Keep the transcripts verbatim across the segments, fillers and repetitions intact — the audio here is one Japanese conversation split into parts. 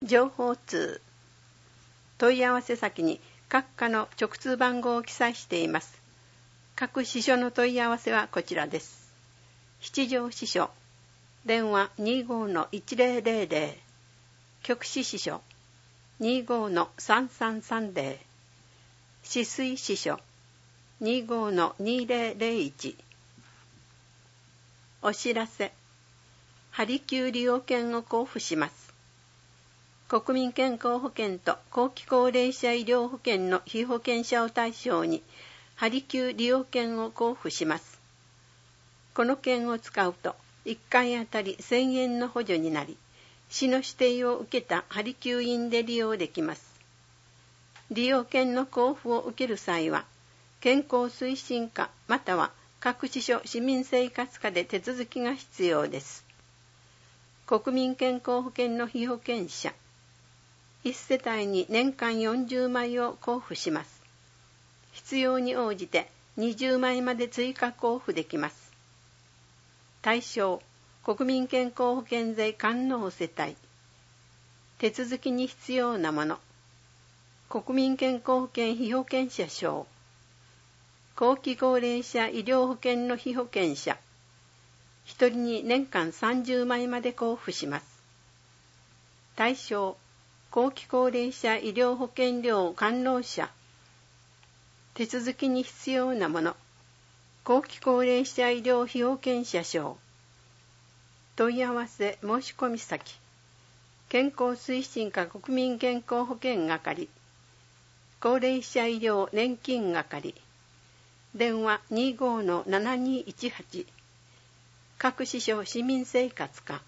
情報通。問い合わせ先に各課の直通番号を記載しています。各支所の問い合わせはこちらです。七条支所、電話 にじゅうごのいちぜろぜろぜろ、局支支所 にじゅうごのさんさんさんぜろ、止水支所 にじゅうごのにぜろぜろいち。お知らせ。ハリキュー利用券を交付します。国民健康保険と後期高齢者医療保険の被保険者を対象にハリキュー利用券を交付します。この券を使うといっかいあたりせんえんの補助になり、市の指定を受けたハリキュー院で利用できます。利用券の交付を受ける際は、健康推進課または各支所市民生活課で手続きが必要です。国民健康保険の被保険者、いち世帯に年間よんじゅうまいを交付します。必要に応じてにじゅうまいまで追加交付できます。対象、国民健康保険税完納世帯。手続きに必要なもの、国民健康保険被保険者証、後期高齢者医療保険の被保険者、ひとりに年間さんじゅうまいまで交付します。対象、後期高齢者医療保険料完納者。手続きに必要なもの、後期高齢者医療被保険者証。問い合わせ申し込み先、健康推進課国民健康保険係、高齢者医療年金係、電話 にじゅうごのななにいちはち、各支所市民生活課。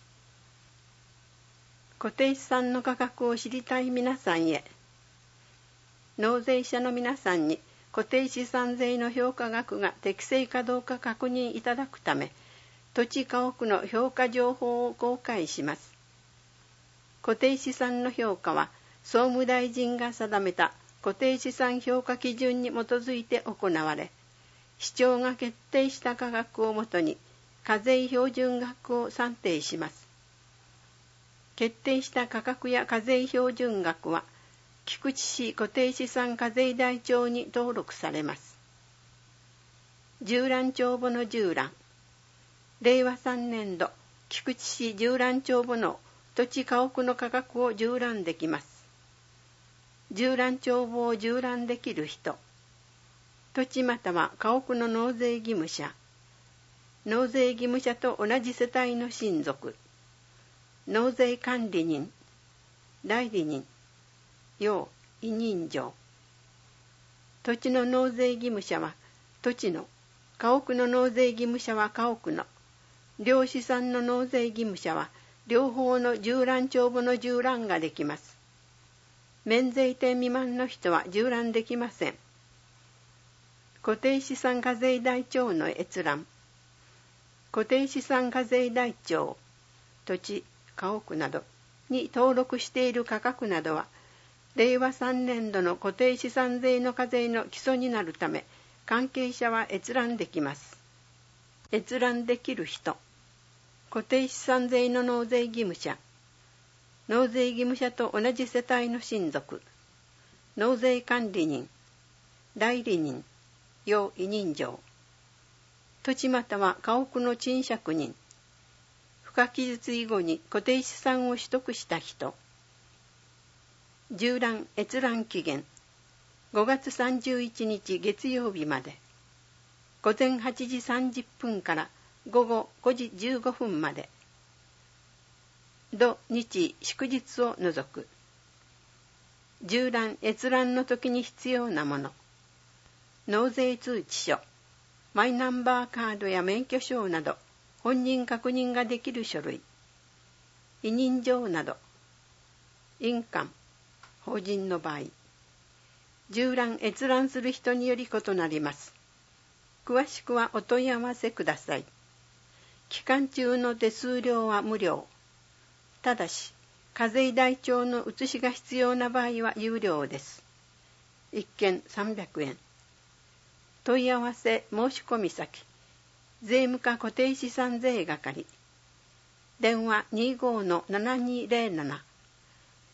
固定資産の価格を知りたい皆さんへ。納税者の皆さんに固定資産税の評価額が適正かどうか確認いただくため、土地家屋の評価情報を公開します。固定資産の評価は、総務大臣が定めた固定資産評価基準に基づいて行われ、市長が決定した価格をもとに、課税標準額を算定します。決定した価格や課税標準額は、菊池市固定資産課税台帳に登録されます。縦覧帳簿の縦覧。れいわさんねんど、菊池市縦覧帳簿の土地家屋の価格を縦覧できます。縦覧帳簿を縦覧できる人、土地または家屋の納税義務者、納税義務者と同じ世帯の親族、納税管理人、代理人、要委任状。土地の納税義務者は土地の、家屋の納税義務者は家屋の、両資産の納税義務者は両方の縦覧帳簿の縦覧ができます。免税店未満の人は縦覧できません。固定資産課税台帳の閲覧。固定資産課税台帳、土地、家屋などに登録している価格などは、れいわさんねんどの固定資産税の課税の基礎になるため、関係者は閲覧できます。閲覧できる人、固定資産税の納税義務者、納税義務者と同じ世帯の親族、納税管理人、代理人、要委任状、土地または家屋の賃借人、付加期日以後に固定資産を取得した人。縦覧閲覧期限、ごがつさんじゅういちにち月曜日まで、ごぜんはちじさんじゅっぷんからごごごじじゅうごふんまで、土日祝日を除く。縦覧閲覧の時に必要なもの、納税通知書、マイナンバーカードや免許証など本人確認ができる書類、委任状など、印鑑、法人の場合、縦覧閲覧する人により異なります。詳しくはお問い合わせください。期間中の手数料は無料。ただし、課税台帳の写しが必要な場合は有料です。いっけんさんびゃくえん。問い合わせ申し込み先、税務課固定資産税係、電話 にじゅうごのななにぜろなな、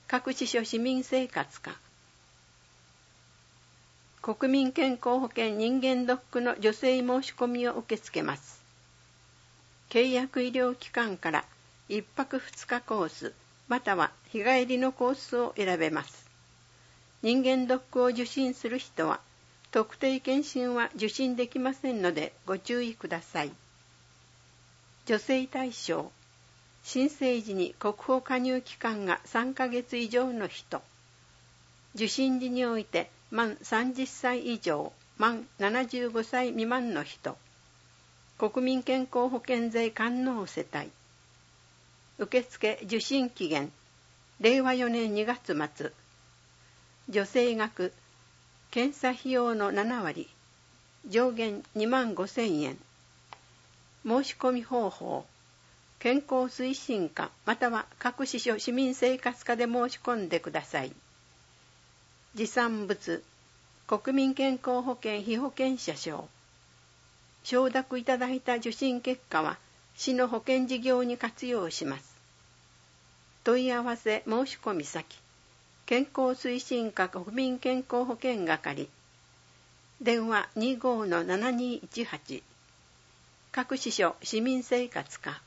各支所市民生活課、国民健康保険人間ドックの助成申し込みを受け付けます。契約医療機関からいっぱくふつかコースまたは日帰りのコースを選べます。人間ドックを受診する人は特定健診は受診できませんのでご注意ください。助成対象、申請時に国保加入期間がさんかげつ以上の人、受診時において満さんじゅっさい以上、満ななじゅうごさい未満の人、国民健康保険税完納世帯。受付受診期限、れいわよねんにがつまつ。助成額、検査費用のななわり、上限にまんごせんえん。申し込み方法、健康推進課または各支所市民生活課で申し込んでください。持参物、国民健康保険被保険者証。承諾いただいた受診結果は市の保険事業に活用します。問い合わせ申し込み先、健康推進課国民健康保険係、電話 にじゅうごのななにいちはち、各支所市民生活課。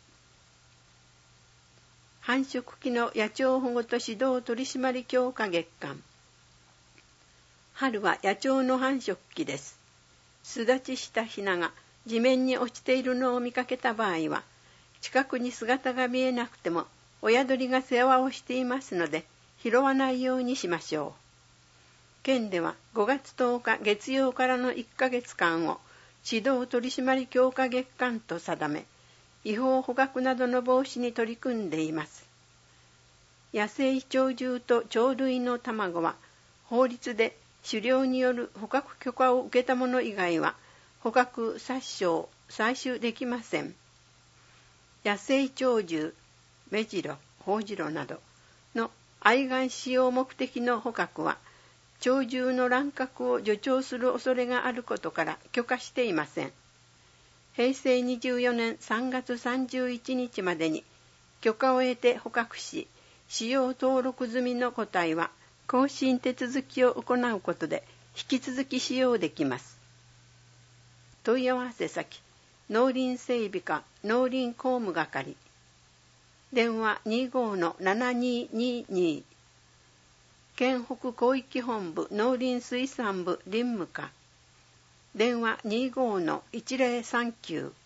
繁殖期の野鳥保護と指導取締強化月間。春は野鳥の繁殖期です。巣立ちしたヒナが地面に落ちているのを見かけた場合は、近くに姿が見えなくても親鳥が世話をしていますので拾わないようにしましょう。県ではごがつとおか月曜からのいっかげつかんを指導取締強化月間と定め、違法捕獲などの防止に取り組んでいます。野生鳥獣と鳥類の卵は法律で狩猟による捕獲許可を受けたもの以外は捕獲殺傷採取できません。野生鳥獣、メジロ、ホウジロなどの愛玩使用目的の捕獲は鳥獣の乱獲を助長する恐れがあることから許可していません。へいせいにじゅうよねんさんがつさんじゅういちにちまでに許可を得て捕獲し、使用登録済みの個体は更新手続きを行うことで引き続き使用できます。問い合わせ先、農林整備課農林工務係、電話 にじゅうごのななににに、県北広域本部農林水産部林務課、電話 にじゅうごのいちぜろさんきゅう。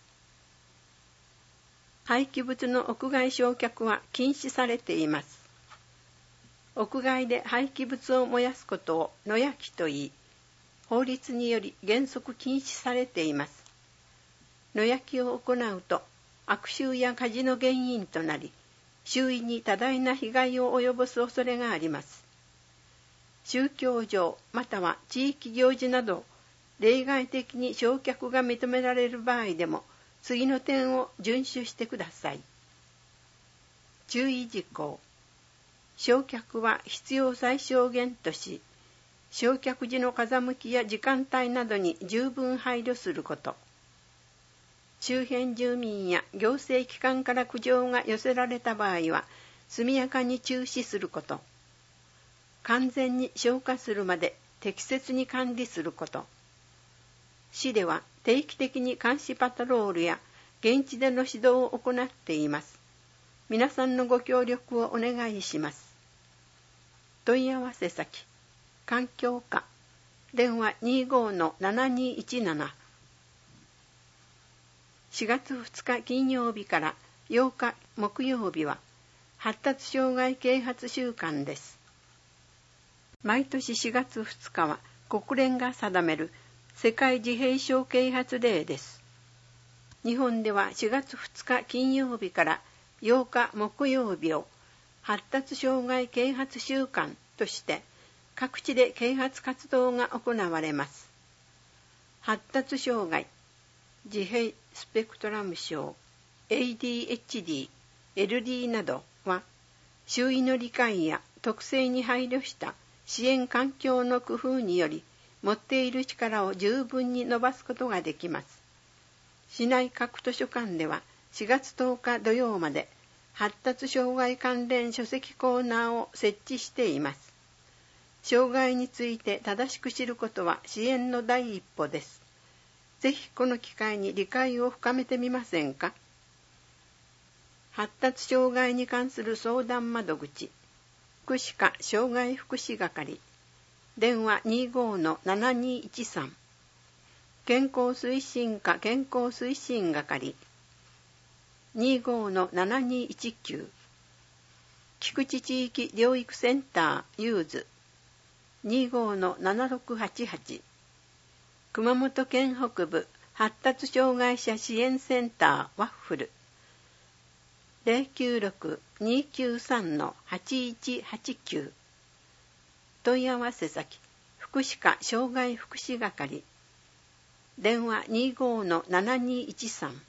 廃棄物の屋外焼却は禁止されています。屋外で廃棄物を燃やすことを野焼きといい、法律により原則禁止されています。野焼きを行うと悪臭や火事の原因となり、周囲に多大な被害を及ぼす恐れがあります。宗教上または地域行事など例外的に焼却が認められる場合でも次の点を遵守してください。注意事項。焼却は必要最小限とし、焼却時の風向きや時間帯などに十分配慮すること。周辺住民や行政機関から苦情が寄せられた場合は、速やかに中止すること。完全に消火するまで適切に管理すること。市では定期的に監視パトロールや現地での指導を行っています。皆さんのご協力をお願いします。問い合わせ先、環境課、電話 にじゅうごのななにいちなな。しがつふつか金曜日からようか木曜日は発達障害啓発週間です。毎年しがつふつかは国連が定める世界自閉症啓発デーです。日本ではしがつふつか金曜日からようか木曜日を発達障害啓発週間として各地で啓発活動が行われます。発達障害、自閉スペクトラム症、エーディーエイチディー、エルディー などは周囲の理解や特性に配慮した支援環境の工夫により持っている力を十分に伸ばすことができます。市内各図書館ではしがつとおか土曜まで発達障害関連書籍コーナーを設置しています。障害について正しく知ることは支援の第一歩です。ぜひこの機会に理解を深めてみませんか。発達障害に関する相談窓口、福祉課障害福祉係、電話 にじゅうごのななにいちさん、健康推進課健康推進係、にじゅうごのななにいちきゅう、菊池地域療育センターユーズ、にじゅうごのななろくはちはち、熊本県北部発達障害者支援センターワッフル、ゼロきゅうろく にきゅうさんのはちいちはちきゅう、問い合わせ先、福祉課障害福祉係、電話 にじゅうごのななにいちさん、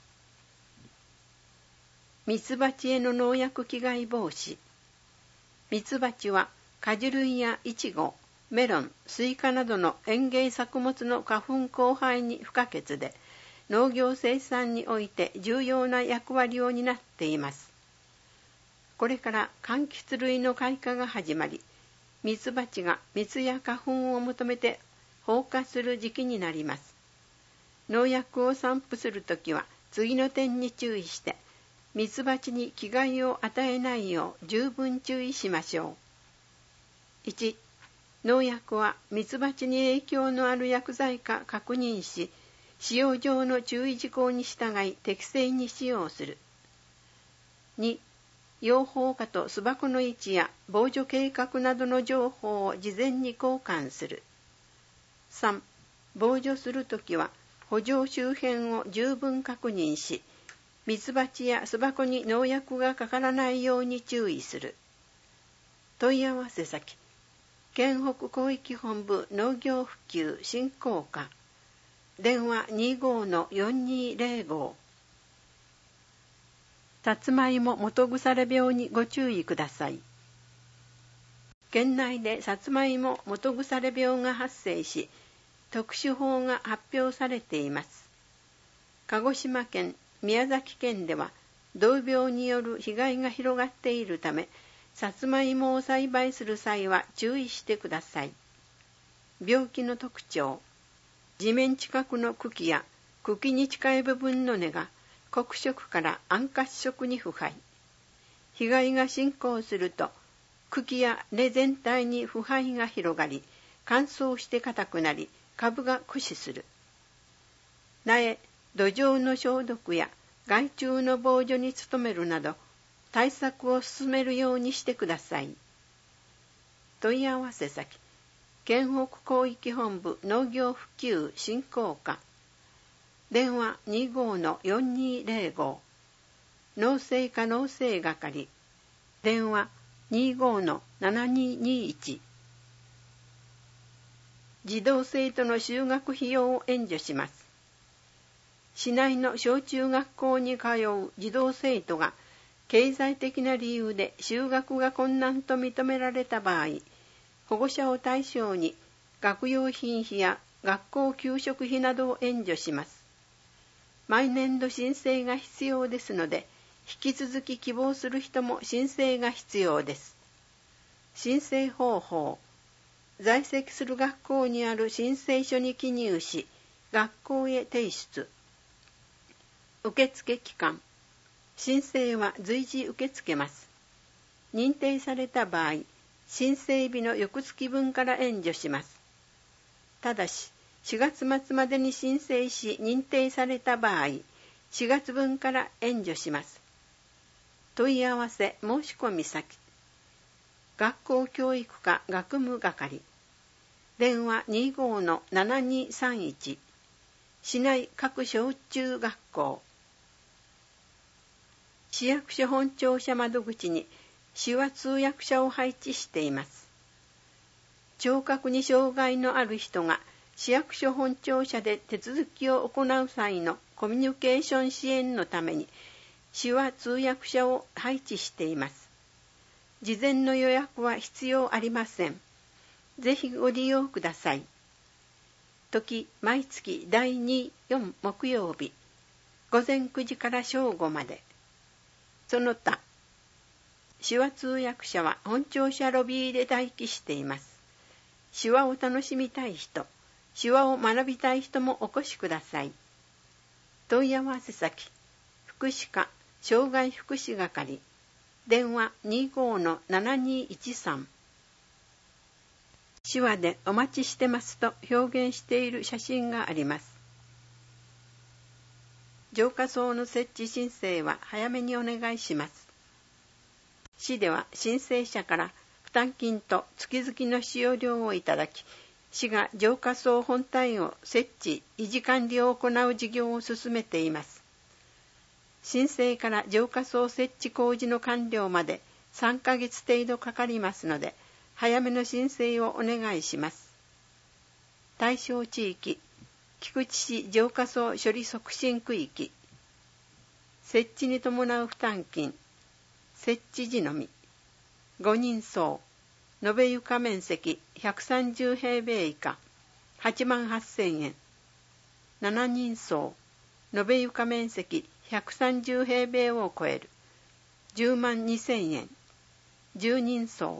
ミツバチへの農薬寄害防止。ミツバチは果樹類やイチゴ、メロン、スイカなどの園芸作物の花粉交配に不可欠で、農業生産において重要な役割を担っています。これから柑橘類の開花が始まり、ミツバチが蜜や花粉を求めて放花する時期になります。農薬を散布するときは次の点に注意して、ミツバチに危害を与えないよう十分注意しましょう。いち、農薬はミツバチに影響のある薬剤か確認し、使用上の注意事項に従い適正に使用する。に、養蜂家と巣箱の位置や防除計画などの情報を事前に交換する。さん、防除するときは圃場周辺を十分確認し、ミツバチや巣箱に農薬がかからないように注意する。問い合わせ先、県北広域本部農業普及振興課、電話 にじゅうごのよんにーぜろご。さつまいも基腐病にご注意ください。県内でさつまいも基腐病が発生し、特殊法が発表されています。鹿児島県、宮崎県では同病による被害が広がっているため、さつまいもを栽培する際は注意してください。病気の特徴、地面近くの茎や茎に近い部分の根が黒色から暗褐色に腐敗。被害が進行すると、茎や根全体に腐敗が広がり、乾燥して硬くなり、株が枯死する。苗、土壌の消毒や害虫の防除に努めるなど、対策を進めるようにしてください。問い合わせ先、県北広域本部農業普及振興課、電話 にじゅうごのよんにーぜろご、農政課農政係、電話 にじゅうごのななにーにーいち。児童生徒の就学費用を援助します。市内の小中学校に通う児童生徒が経済的な理由で就学が困難と認められた場合、保護者を対象に学用品費や学校給食費などを援助します。毎年度申請が必要ですので、引き続き希望する人も申請が必要です。申請方法、在籍する学校にある申請書に記入し、学校へ提出。受付期間、申請は随時受け付けます。認定された場合、申請日の翌月分から援助します。ただし、しがつ末までに申請し認定された場合、しがつ分から援助します。問い合わせ申し込み先、学校教育課学務係、電話 にじゅうごのななにーさんいち、市内各小中学校、市役所本庁舎窓口に手話通訳者を配置しています。聴覚に障害のある人が市役所本庁舎で手続きを行う際のコミュニケーション支援のために手話通訳者を配置しています。事前の予約は必要ありません。ぜひご利用ください。時、毎月だいに、よん木曜日、午前くじから正午まで。その他、 手話通訳者は本庁舎ロビーで待機しています。手話を楽しみたい人、手話を学びたい人もお越しください。問い合わせ先、福祉課障害福祉係、電話 にじゅうのななにいちさん。手話でお待ちしてますと表現している写真があります。浄化槽の設置申請は早めにお願いします。市では申請者から負担金と月々の使用料をいただき、市が浄化槽本体を設置、維持管理を行う事業を進めています。申請から浄化槽設置工事の完了までさんかげつ程度かかりますので、早めの申請をお願いします。対象地域、菊池市浄化槽処理促進区域。設置に伴う負担金、設置時のみ。ごにんそう、延べ床面積ひゃくさんじゅうへいべい以下、はちまんはっせんえん。ななにんそう、延べ床面積ひゃくさんじゅうへいべいを超える、じゅうまんにせんえん。じゅうにんそう、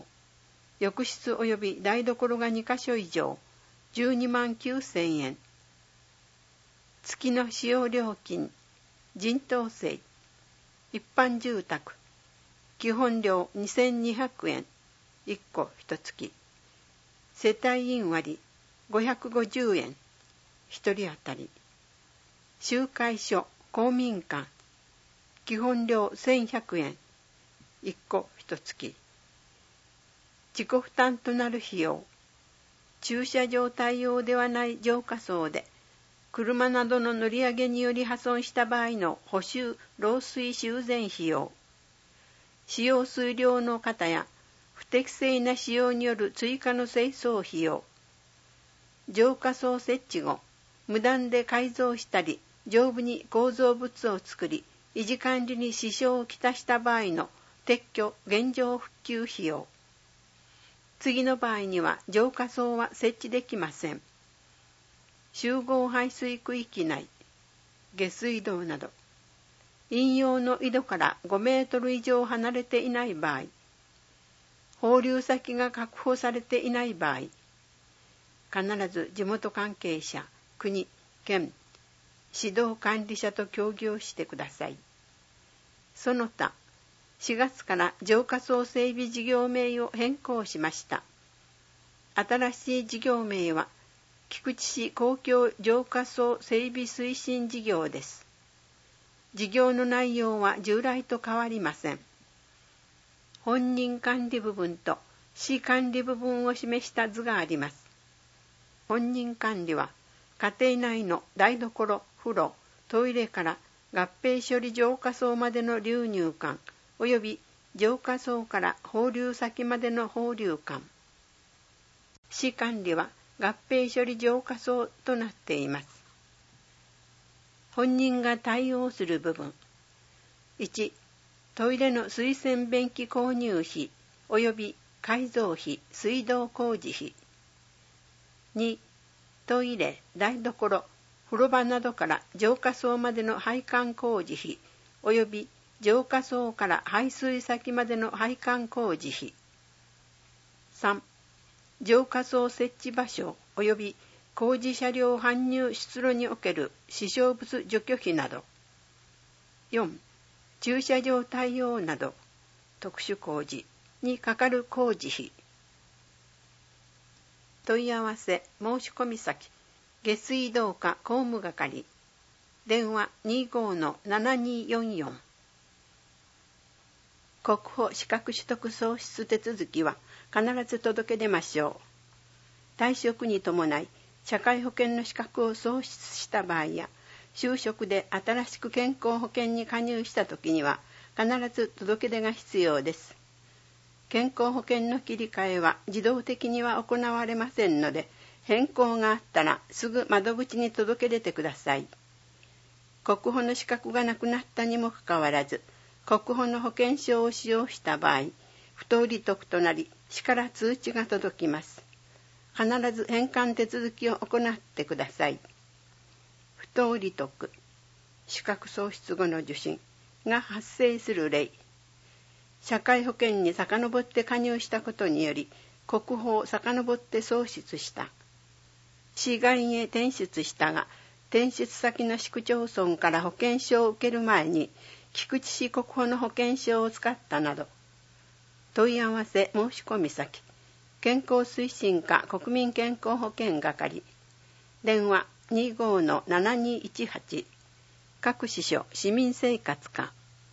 浴室及び台所がにかしょ以上、じゅうにまんきゅうせんえん。月の使用料金、人頭税、一般住宅、基本料にせんにひゃくえん、いっこいちがつ。世帯員割ごひゃくごじゅうえん、ひとり当たり。集会所、公民館、基本料せんひゃくえん、いっこいちがつ。自己負担となる費用、駐車場対応ではない浄化槽で、車などの乗り上げにより破損した場合の補修・漏水修繕費用、使用水量の方や不適正な使用による追加の清掃費用、浄化槽設置後、無断で改造したり、上部に構造物を作り、維持管理に支障をきたした場合の撤去・現状復旧費用。次の場合には浄化槽は設置できません。集合排水区域内、下水道など、飲用の井戸からごメートル以上離れていない場合、放流先が確保されていない場合、必ず地元関係者、国、県、指導管理者と協議をしてください。その他、しがつから浄化槽整備事業名を変更しました。新しい事業名は、菊池市公共浄化槽整備推進事業です。事業の内容は従来と変わりません。本人管理部分と市管理部分を示した図があります。本人管理は、家庭内の台所、風呂、トイレから合併処理浄化槽までの流入管、及び浄化槽から放流先までの放流管。市管理は、合併処理浄化槽となっています。本人が対応する部分。いち、トイレの水洗便器購入費及び改造費、水道工事費。に、トイレ、台所、風呂場などから浄化槽までの配管工事費及び浄化槽から排水先までの配管工事費。さん、浄化槽設置場所及び工事車両搬入出路における支障物除去費など。よん、駐車場対応など特殊工事にかかる工事費。問い合わせ申し込み先、下水道課工務係、電話 にじゅうのななによんよん。国保資格取得創出手続きは必ず届け出ましょう。退職に伴い社会保険の資格を創出した場合や、就職で新しく健康保険に加入したときには必ず届け出が必要です。健康保険の切り替えは自動的には行われませんので、変更があったらすぐ窓口に届け出てください。国保の資格がなくなったにもかかわらず、国保の保険証を使用した場合、不当利得となり、市から通知が届きます。必ず返還手続きを行ってください。不当利得、資格喪失後の受診が発生する例。 社会保険に遡って加入したことにより国保を遡って創出した。市外へ転出したが、転出先の市区町村から保険証を受ける前に菊池市国保の保険証を使ったなど、問い合わせ申し込み先、健康推進課国民健康保険係、電話 にじゅうごのななにいちはち、各支所市民生活課。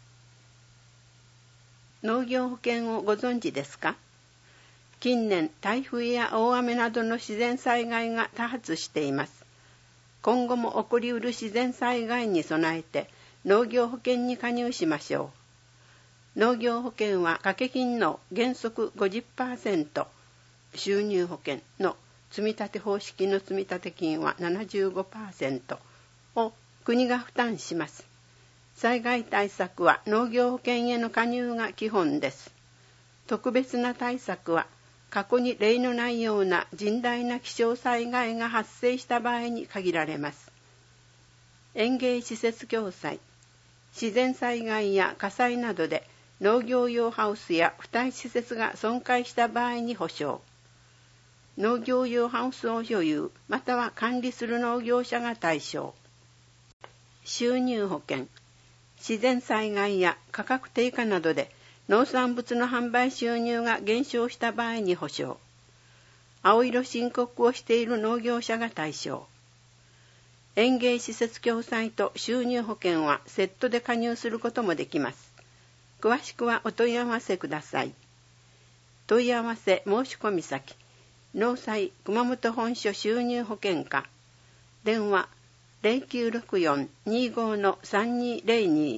農業保険をご存知ですか？近年、台風や大雨などの自然災害が多発しています。今後も起こりうる自然災害に備えて農業保険に加入しましょう。農業保険は掛け金の原則 ごじゅっパーセント、収入保険の積立方式の積立金は ななじゅうごパーセント を国が負担します。災害対策は農業保険への加入が基本です。特別な対策は過去に例のないような甚大な気象災害が発生した場合に限られます。園芸施設共済、自然災害や火災などで農業用ハウスや付帯施設が損壊した場合に保証。農業用ハウスを所有または管理する農業者が対象。収入保険、自然災害や価格低下などで農産物の販売収入が減少した場合に保証。青色申告をしている農業者が対象。園芸施設共済と収入保険はセットで加入することもできます。詳しくはお問い合わせください。問い合わせ申し込み先、農災熊本本所収入保険課、電話 ゼロきゅうろくよん にじゅうごのさんにゼロに。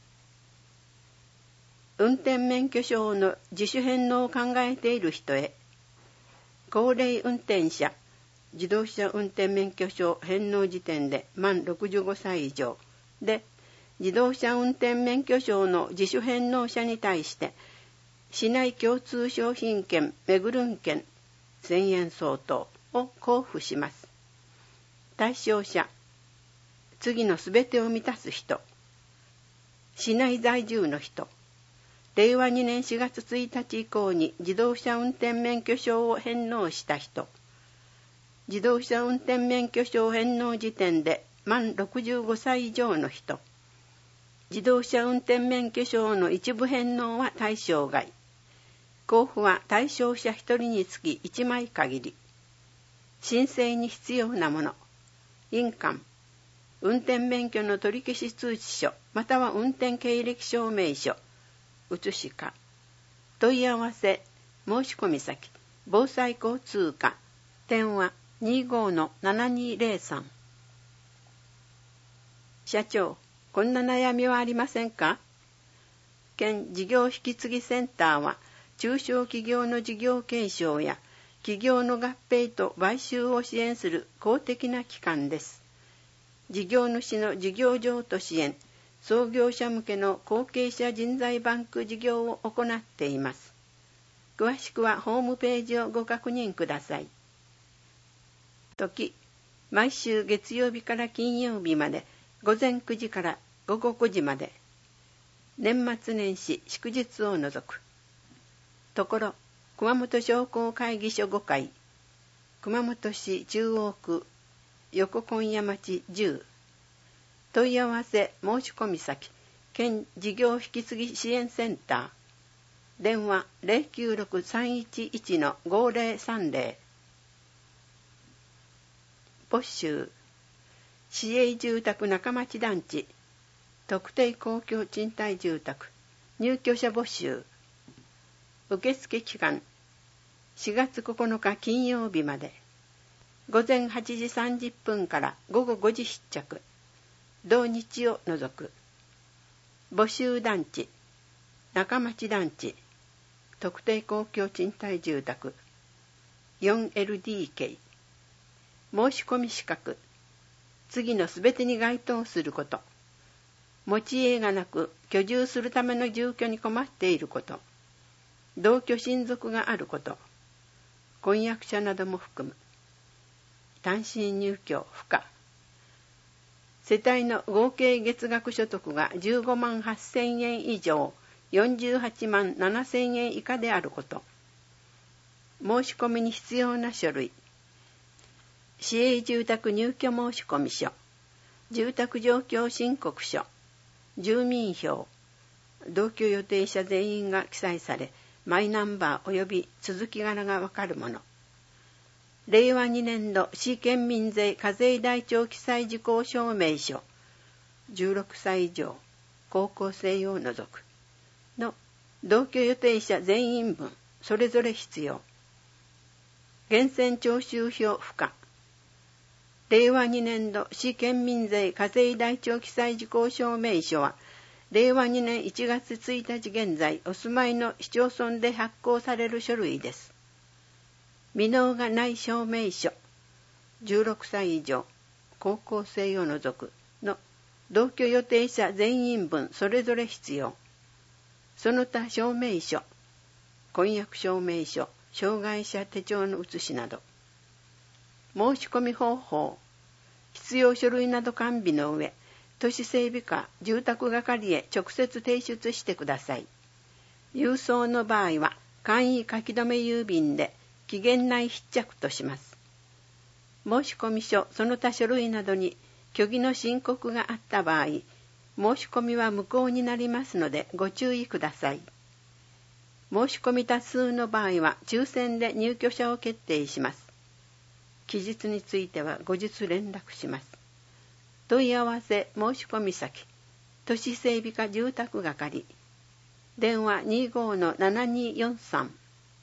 運転免許証の自主返納を考えている人へ、高齢運転者、自動車運転免許証返納時点で満ろくじゅうごさい以上で、自動車運転免許証の自主返納者に対して市内共通商品券めぐるん券せんえん相当を交付します。対象者、次のすべてを満たす人、市内在住の人、れいわにねんしがつついたち以降に自動車運転免許証を返納した人、自動車運転免許証返納時点で満ろくじゅうごさい以上の人、自動車運転免許証の一部返納は対象外。交付は対象者ひとりにつきいちまい限り。申請に必要なもの、印鑑、運転免許の取り消し通知書または運転経歴証明書、写しか。問い合わせ申し込み先、防災交通課、電話 にじゅうごのななにゼロさん。社長、こんな悩みはありませんか？県事業引き継ぎセンターは中小企業の事業継承や企業の合併と買収を支援する公的な機関です。事業主の事業譲渡支援、創業者向けの後継者人材バンク事業を行っています。詳しくはホームページをご確認ください。時、毎週月曜日から金曜日まで午前くじから午後ごじまで。年末年始祝日を除く。ところ、熊本商工会議所ごかい、熊本市中央区横今夜町じゅう。問い合わせ申し込み先、県事業引き継ぎ支援センター。電話 ゼロきゅうろく さんいちいち のごゼロさんゼロ。募集。市営住宅中町団地。特定公共賃貸住宅。入居者募集。受付期間。しがつここのか金曜日まで。午前はちじさんじゅっぷんから午後ごじ出着。同日を除く。募集団地。中町団地。特定公共賃貸住宅 よんエルディーケー。 申し込み資格。次のすべてに該当すること。持ち家がなく居住するための住居に困っていること。同居親族があること。婚約者なども含む。単身入居不可。世帯の合計月額所得がじゅうごまんはっせんえん以上、 よんじゅうはちまんななせんえん以下であること。申し込みに必要な書類。市営住宅入居申込書、住宅状況申告書、住民票、同居予定者全員が記載され、マイナンバー及び続き柄がわかるもの。れいわにねんど市県民税課税台帳記載事項証明書、じゅうろくさい以上、高校生を除くの同居予定者全員分それぞれ必要。源泉徴収票付加。れいわにねんど市県民税課税台帳記載事項証明書は、れいわにねんいちがつついたち現在お住まいの市町村で発行される書類です。未納がない証明書、じゅうろくさい以上、高校生を除くの同居予定者全員分それぞれ必要。その他証明書、婚約証明書、障害者手帳の写しなど。申し込み方法。必要書類など完備の上、都市整備課住宅係へ直接提出してください。郵送の場合は簡易書き留め郵便で期限内必着とします。申込書その他書類などに虚偽の申告があった場合、申し込みは無効になりますのでご注意ください。申し込み多数の場合は抽選で入居者を決定します。期日については後日連絡します。問い合わせ申し込み先、都市整備課住宅係、電話 にじゅうごのななにーよんさん。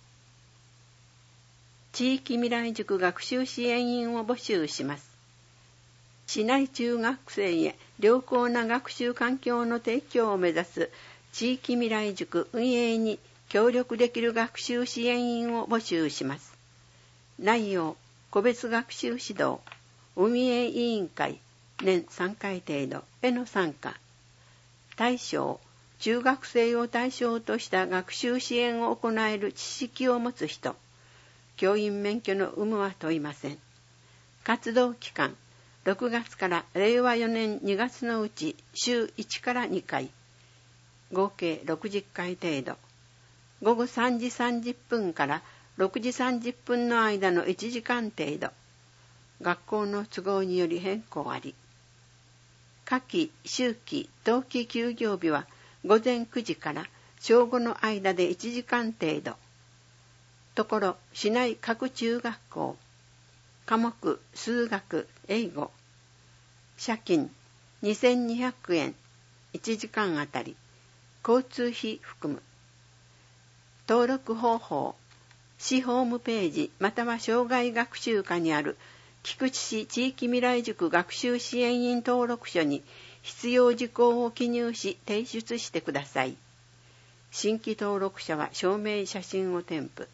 地域未来塾学習支援員を募集します。市内中学生へ良好な学習環境の提供を目指す地域未来塾運営に協力できる学習支援員を募集します。内容、個別学習指導、運営委員会、年さんかい程度への参加。対象、中学生を対象とした学習支援を行える知識を持つ人。教員免許の有無は問いません。活動期間、ろくがつかられいわよねんにがつのうち週いちからにかい。合計ろくじゅっかい程度。ごごさんじさんじゅっぷんからろくじさんじゅっぷんの間のいちじかん程度。学校の都合により変更あり。夏季、秋季、冬季休業日はごぜんくじから正午の間でいちじかん程度。ところ、市内各中学校。科目、数学、英語。社金、にせんにひゃくえん、いちじかんあたり。交通費含む。登録方法。市ホームページまたは障害学習課にある菊池市地域未来塾学習支援員登録書に必要事項を記入し提出してください。新規登録者は証明写真を添付。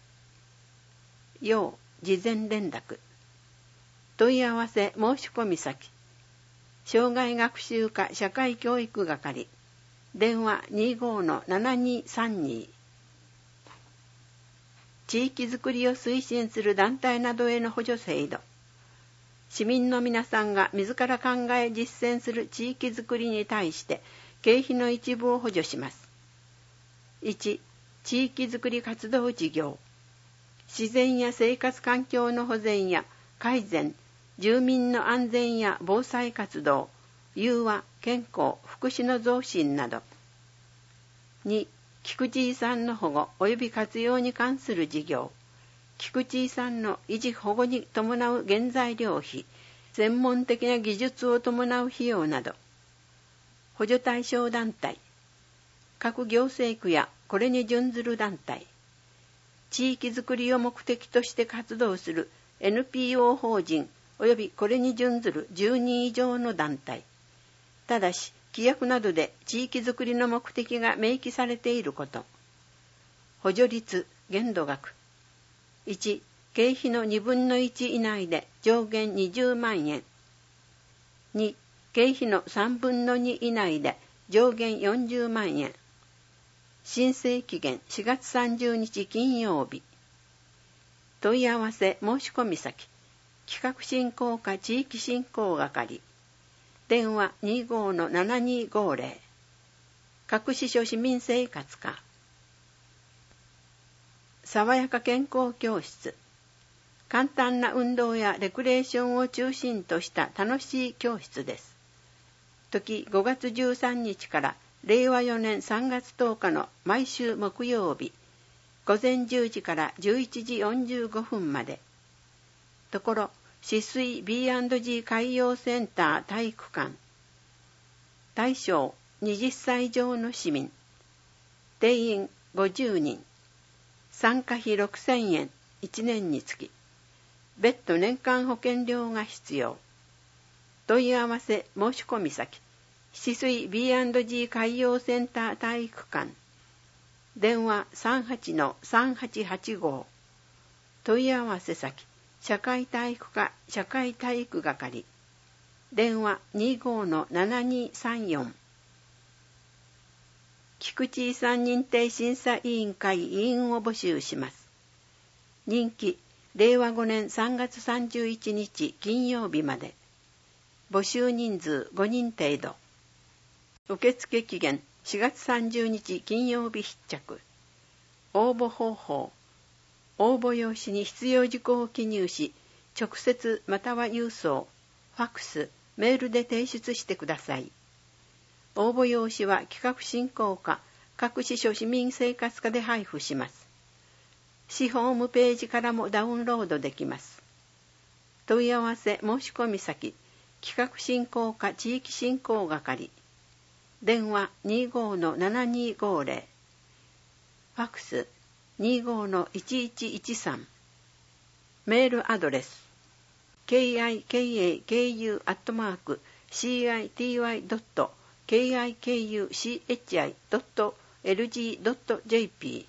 要事前連絡。問い合わせ申し込み先。障害学習課社会教育係。電話 にじゅうごのななにーさんに。地域づくりを推進する団体などへの補助制度。市民の皆さんが自ら考え実践する地域づくりに対して経費の一部を補助します。いち. 地域づくり活動事業。自然や生活環境の保全や改善、住民の安全や防災活動、融和、健康、福祉の増進など。に. 菊池遺産の保護及び活用に関する事業。菊池遺産の維持保護に伴う原材料費、専門的な技術を伴う費用など。補助対象団体。各行政区やこれに準ずる団体。地域づくりを目的として活動する エヌピーオー 法人及びこれに準ずるじゅうにん以上の団体。ただし、規約などで地域づくりの目的が明記されていること。補助率、限度額。いち. 経費のにぶんのいち以内で上限にじゅうまんえん。に. 経費のさんぶんのに以内で上限よんじゅうまんえん。申請期限しがつさんじゅうにち金曜日。問い合わせ申し込み先。企画振興課地域振興係。電話 にじゅうごのななにーごぜろ。 各支所市民生活課。爽やか健康教室。簡単な運動やレクレーションを中心とした楽しい教室です。時ごがつじゅうさんにちかられいわよねんさんがつとおかの毎週木曜日、午前じゅうじからじゅういちじよんじゅうごふんまで。ところ、止水 ビーアンドジー 海洋センター体育館。対象はたち以上の市民。定員ごじゅうにん。参加費ろくせんえん、いちねんにつき。別途年間保険料が必要。問い合わせ申し込み先、止水 ビーアンドジー 海洋センター体育館。電話 さんはちのさんはちはちご。問い合わせ先、社会体育課社会体育係。電話 にじゅうごのななにさんよん。菊池遺産認定審査委員会委員を募集します。任期、れいわごねんさんがつさんじゅういちにち金曜日まで。募集人数ごにん程度。受付期限しがつさんじゅうにち金曜日必着。応募方法。応募用紙に必要事項を記入し、直接または郵送、ファックス、メールで提出してください。応募用紙は企画振興課、各支所市民生活課で配布します。市ホームページからもダウンロードできます。問い合わせ申し込み先、企画振興課地域振興係。電話 にじゅうごのななにごぜろ。ファックス にじゅうごのいちいちいちさん。メールアドレス ケーアイケーエーケーユー アットマーク シーアイティーワイ ドット ケーアイケーユーシーエイチアイ ドット エルジー ドット ジェーピー。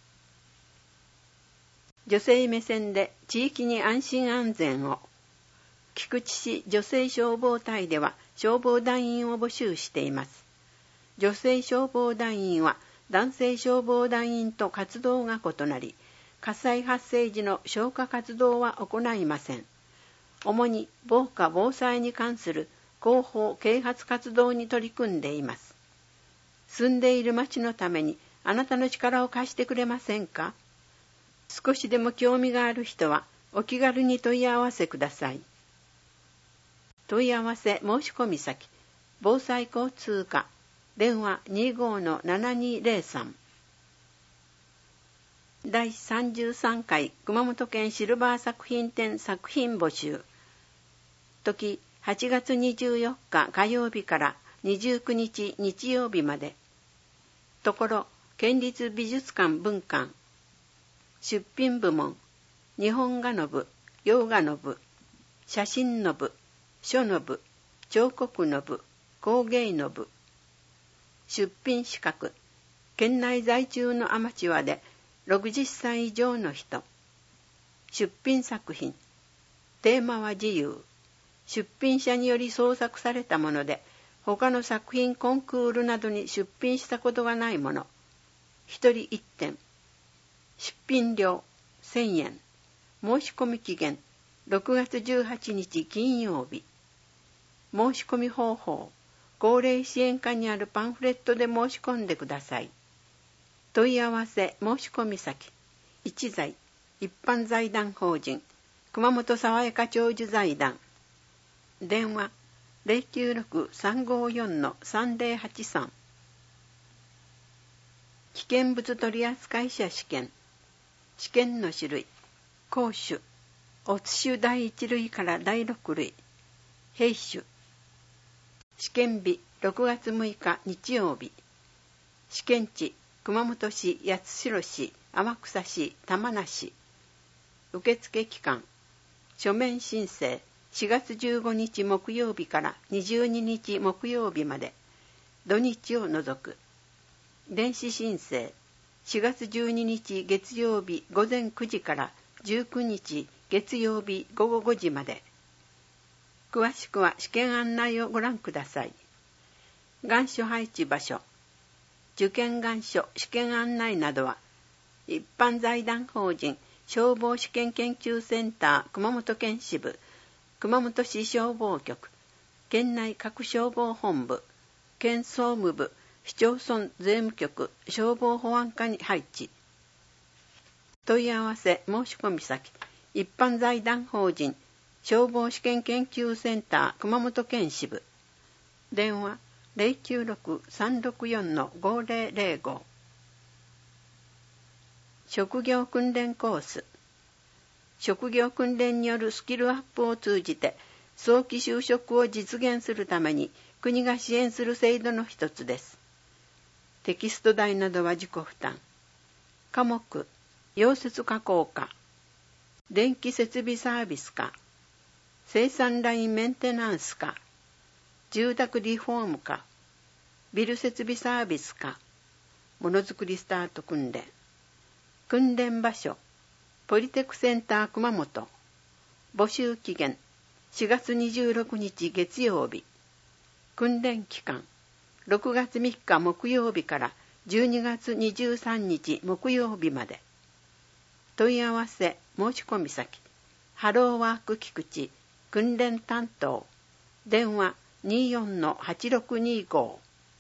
女性目線で地域に安心安全を。菊池市女性消防隊では消防団員を募集しています。女性消防団員は男性消防団員と活動が異なり、火災発生時の消火活動は行いません。主に防火防災に関する広報啓発活動に取り組んでいます。住んでいる町のためにあなたの力を貸してくれませんか？少しでも興味がある人はお気軽に問い合わせください。問い合わせ申し込み先、防災交通課、電話 にじゅうごのななにぜろさん。だいさんじゅうさんかい熊本県シルバー作品展作品募集。時はちがつにじゅうよっか火曜日からにじゅうくにち日曜日まで。ところ県立美術館文館。出品部門、日本画の部、洋画の部、写真の部、書の部、彫刻の部、工芸の部。出品資格、県内在住のアマチュアでろくじゅっさい以上の人。出品作品、テーマは自由。出品者により創作されたもので、他の作品コンクールなどに出品したことがないもの。一人一点。出品料せんえん。申し込み期限ろくがつじゅうはちにち金曜日。申し込み方法、高齢支援課にあるパンフレットで申し込んでください。問い合わせ申し込み先、一財一般財団法人熊本爽やか長寿財団。電話 ゼロきゅうろく さんごよん さんぜろはちさん。危険物取扱者試験。試験の種類、公種、オツ種だいいち類からだいろく類、兵種。試験日ろくがつむいか日曜日。試験地熊本市、八代市、天草市、玉名市。受付期間、書面申請しがつじゅうごにち木曜日からにじゅうににち木曜日まで、土日を除く。電子申請しがつじゅうににち月曜日ごぜんくじからじゅうくにち月曜日ごごごじまで。詳しくは試験案内をご覧ください。願書配置場所、受験願書試験案内などは一般財団法人消防試験研究センター熊本県支部、熊本市消防局、県内各消防本部、県総務部、 市町村税務局消防保安課に配置。問い合わせ申し込み先一般財団法人消防試験研究センター熊本県支部。電話 ゼロきゅうろく さんろくよん ごゼロゼロご。職業訓練コース。職業訓練によるスキルアップを通じて早期就職を実現するために国が支援する制度の一つです。テキスト代などは自己負担。科目、溶接加工課、電気設備サービス課、生産ラインメンテナンス課、住宅リフォーム課、ビル設備サービス課、ものづくりスタート訓練。訓練場所、ポリテクセンター熊本。募集期限、しがつにじゅうろくにち月曜日。訓練期間、ろくがつみっか木曜日からじゅうにがつにじゅうさんにち木曜日まで。問い合わせ申し込み先ハローワーク菊池訓練担当。電話 にじゅうよん はちろくにご。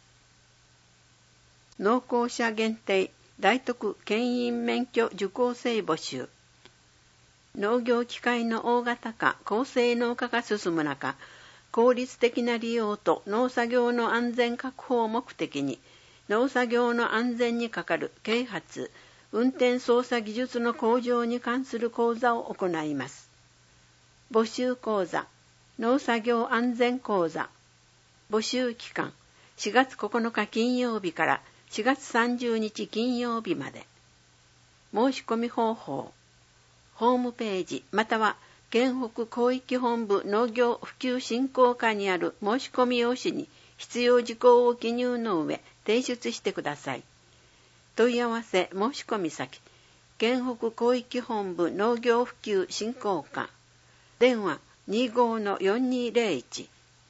農耕者限定大徳牽引免許受講生募集。農業機械の大型化高性能化が進む中、効率的な利用と農作業の安全確保を目的に、農作業の安全にかかる啓発、運転操作技術の向上に関する講座を行います。募集講座、農作業安全講座。募集期間、しがつここのか金曜日からしがつさんじゅうにち金曜日まで。申し込み方法、ホームページまたは県北広域本部農業普及振興課にある申し込み用紙に必要事項を記入の上提出してください。問い合わせ申し込み先県北広域本部農業普及振興課。電話 にじゅうご のよんにーぜろいち。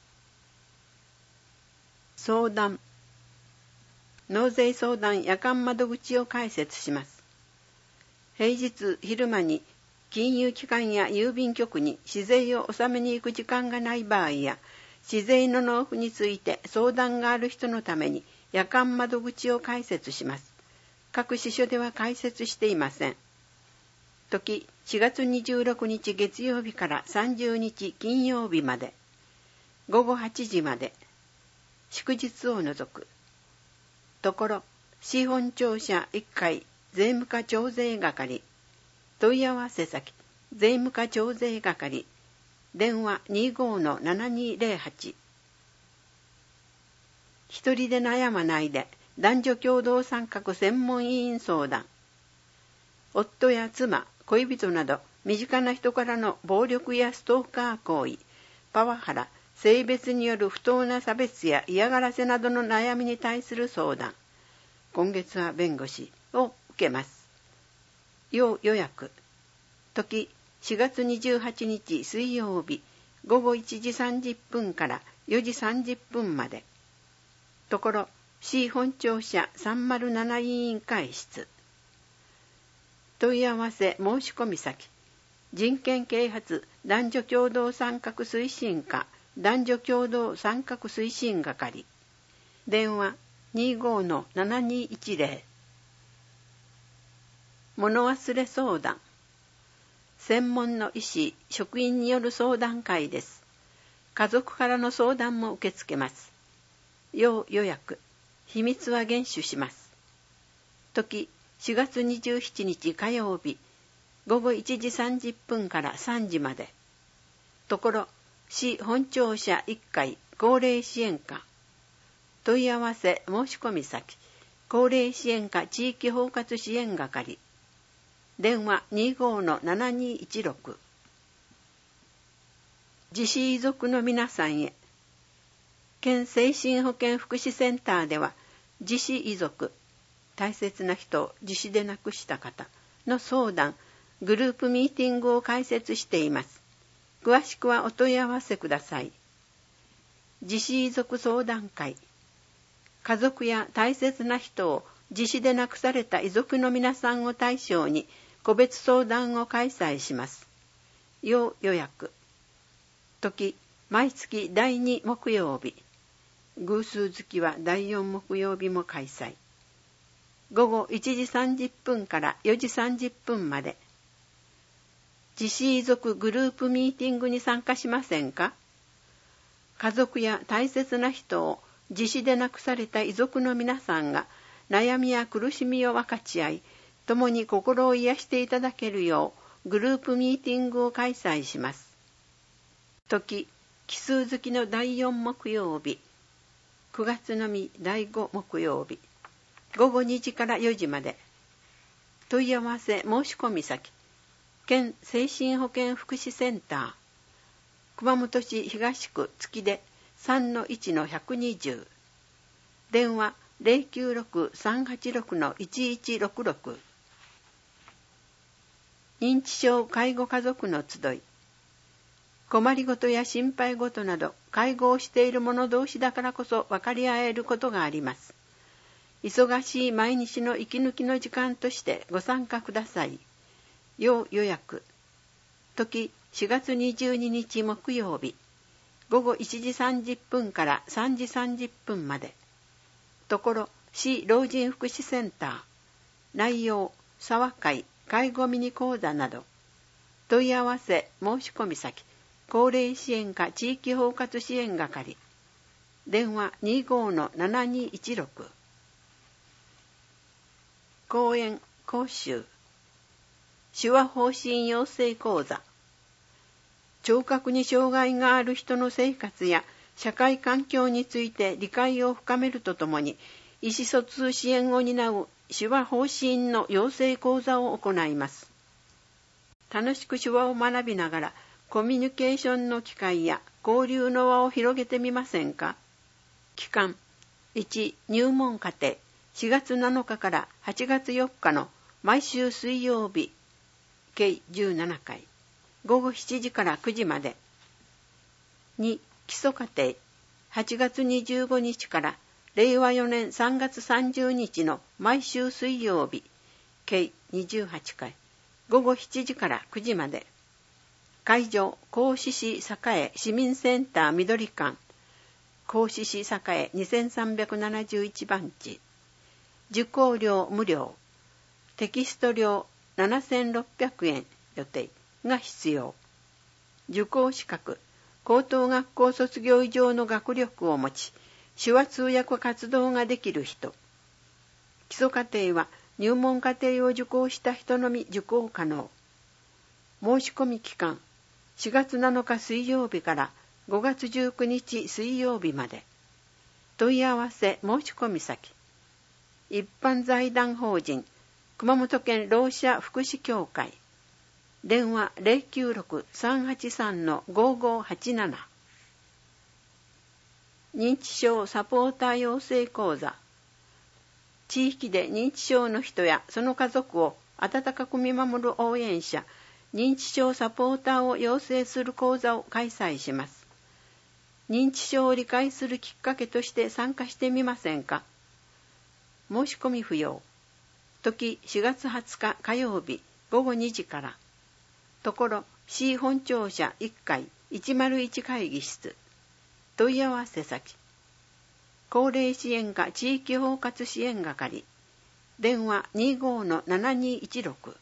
相談、納税相談夜間窓口を開設します。平日昼間に金融機関や郵便局に紙税を納めに行く時間がない場合や、紙税の納付について相談がある人のために夜間窓口を開設します。各支所では開設していません。時しがつにじゅうろくにち月曜日からさんじゅうにち金曜日まで。ごごはちじまで。祝日を除く。ところ、市本庁舎いっかい税務課徴税係。問い合わせ先、税務課徴税係。電話 にじゅうご のななにーぜろはち。一人で悩まないで、男女共同参画専門委員相談。夫や妻、恋人など、身近な人からの暴力やストーカー行為、パワハラ、性別による不当な差別や嫌がらせなどの悩みに対する相談。今月は弁護士を受けます。要予約。時しがつにじゅうはちにち水曜日ごごいちじさんじゅっぷんからよじさんじゅっぷんまで。ところ市本庁舎さんまるなな委員会室。問い合わせ申し込み先人権啓発男女共同参画推進課男女共同参画推進係。電話 にじゅうご のななにーいちぜろ。物忘れ相談。専門の医師、職員による相談会です。家族からの相談も受け付けます。要予約。秘密は厳守します。時しがつにじゅうしちにち火曜日ごごいちじさんじゅっぷんからさんじまで。ところ市本庁舎いっかい高齢支援課。問い合わせ申し込み先高齢支援課地域包括支援係。電話 にじゅうご のななにーいちろく。自死遺族の皆さんへ。県精神保健福祉センターでは自死遺族、大切な人を自死で亡くした方の相談、グループミーティングを開設しています。詳しくはお問い合わせください。自死遺族相談会。家族や大切な人を自死で亡くされた遺族の皆さんを対象に個別相談を開催します。要予約。時毎月だいに木曜日偶数月はだいよん木曜日も開催。午後いちじさんじゅっぷんからよじさんじゅっぷんまで。自死遺族グループミーティングに参加しませんか？家族や大切な人を自死で亡くされた遺族の皆さんが悩みや苦しみを分かち合い、共に心を癒していただけるようグループミーティングを開催します。時、奇数月のだいよん木曜日、くがつのみだいご木曜日、午後にじからよじまで。問い合わせ申し込み先、県精神保健福祉センター、熊本市東区月出 さんのいちのひゃくにじゅう、電話 ゼロきゅうろく さんはちろく いちいちろくろく。認知症介護家族の集い。困りごとや心配ごとなど介護をしている者同士だからこそ分かり合えることがあります。忙しい毎日の息抜きの時間としてご参加ください。要予約。時しがつにじゅうににち木曜日、午後いちじさんじゅっぷんからさんじさんじゅっぷんまで。ところ市老人福祉センター。内容沢会介護ミニ講座など。問い合わせ申し込み先、高齢支援課地域包括支援係。電話 にじゅうごのななにいちろく。講演講習。手話方針養成講座。聴覚に障害がある人の生活や社会環境について理解を深めるとともに、意思疎通支援を担う手話方針の養成講座を行います。楽しく手話を学びながら、コミュニケーションの機会や交流の輪を広げてみませんか？期間いち、入門課程しがつなのかからはちがつよっかの毎週水曜日、計じゅうななかい、午後しちじからくじまで。に、基礎課程はちがつにじゅうごにちかられいわよねんさんがつさんじゅうにちの毎週水曜日、計にじゅうはちかい、午後しちじからくじまで。会場、合志市栄市民センター緑館、合志市栄にせんさんびゃくななじゅういちばんち。受講料無料。テキスト料ななせんろっぴゃくえん予定が必要。受講資格、高等学校卒業以上の学力を持ち、手話通訳活動ができる人。基礎課程は入門課程を受講した人のみ受講可能。申し込み期間、しがつなのか水曜日からごがつじゅうくにち水曜日まで。問い合わせ申し込み先、一般財団法人熊本県ろう者福祉協会。電話 ゼロきゅうろく さんはちさん ごごはちなな。認知症サポーター養成講座。地域で認知症の人やその家族を温かく見守る応援者、認知症サポーターを養成する講座を開催します。認知症を理解するきっかけとして参加してみませんか？申し込み不要。時しがつはつか火曜日ごごにじから。ところ市本庁舎いっかいいちまるいち会議室。問い合わせ先、高齢支援課地域包括支援係。電話 にじゅうごのななにいちろく。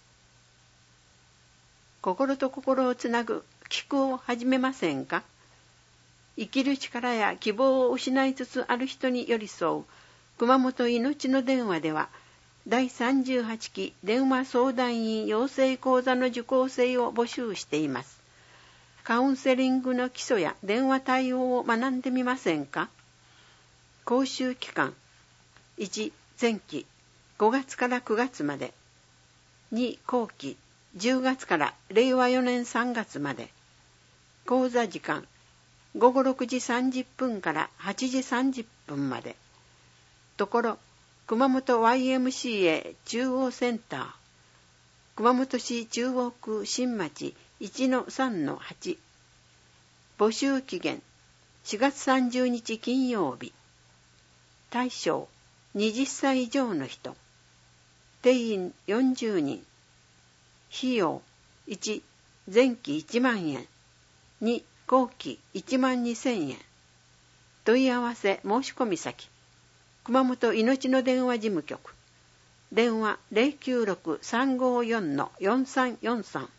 心と心をつなぐ聞くを始めませんか？生きる力や希望を失いつつある人に寄り添う熊本いのちの電話では、だいさんじゅうはちき電話相談員養成講座の受講生を募集しています。カウンセリングの基礎や電話対応を学んでみませんか？講習期間、いち、前期ごがつからくがつまで。に、後期じゅうがつかられいわよねんさんがつまで。講座時間、ごごろくじさんじゅっぷんからはちじさんじゅっぷんまで。ところ、熊本 ワイエムシーエー 中央センター、熊本市中央区新町 いちのさんのはち。募集期限、しがつさんじゅうにち金曜日。対象、はたち以上の人。定員よんじゅうにん。費用、いち、前期いちまんえん。に、後期いちまんにせんえん。 問い合わせ申し込み先、熊本いのちの電話事務局、電話 ゼロきゅうろく さんごよん よんさんよんさん。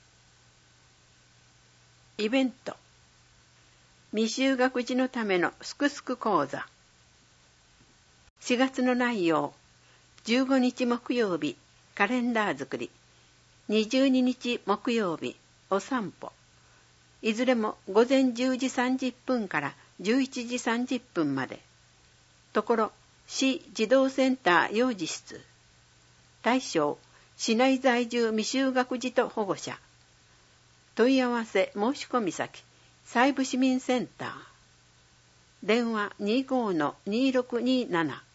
イベント、未就学児のためのすくすく講座。しがつの内容、じゅうごにち木曜日、カレンダー作り、にじゅうににち木曜日、お散歩。いずれも午前じゅうじさんじゅっぷんからじゅういちじさんじゅっぷんまで。ところ、市児童センター幼児室。対象、市内在住未就学児と保護者。問い合わせ申し込み先、西部市民センター。電話 にじゅうごのにろくになな。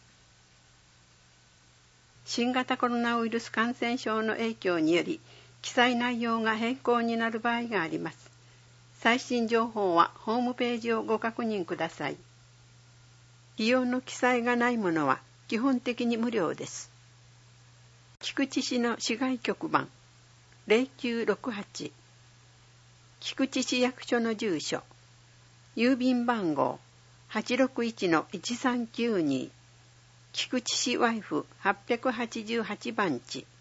新型コロナウイルス感染症の影響により、記載内容が変更になる場合があります。最新情報はホームページをご確認ください。費用の記載がないものは基本的に無料です。菊池市の市外局番 ゼロきゅうろくはち、菊池市役所の住所、郵便番号 はちろくいちのいちさんきゅうに、菊池市ワイフはっぴゃくはちじゅうはちばんち。